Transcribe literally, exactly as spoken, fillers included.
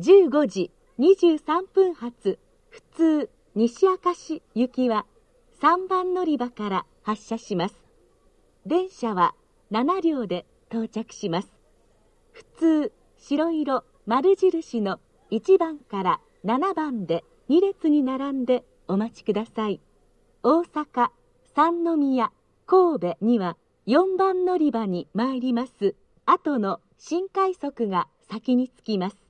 じゅうごじにじゅうさんぷん発普通西明石行きはさんばん乗り場から発車します。電車はななりょうで到着します。普通白色丸印のいちばんからななばんでに列に並んでお待ちください。大阪、三宮、神戸にはよんばん乗り場に参ります後の新快速が先に着きます。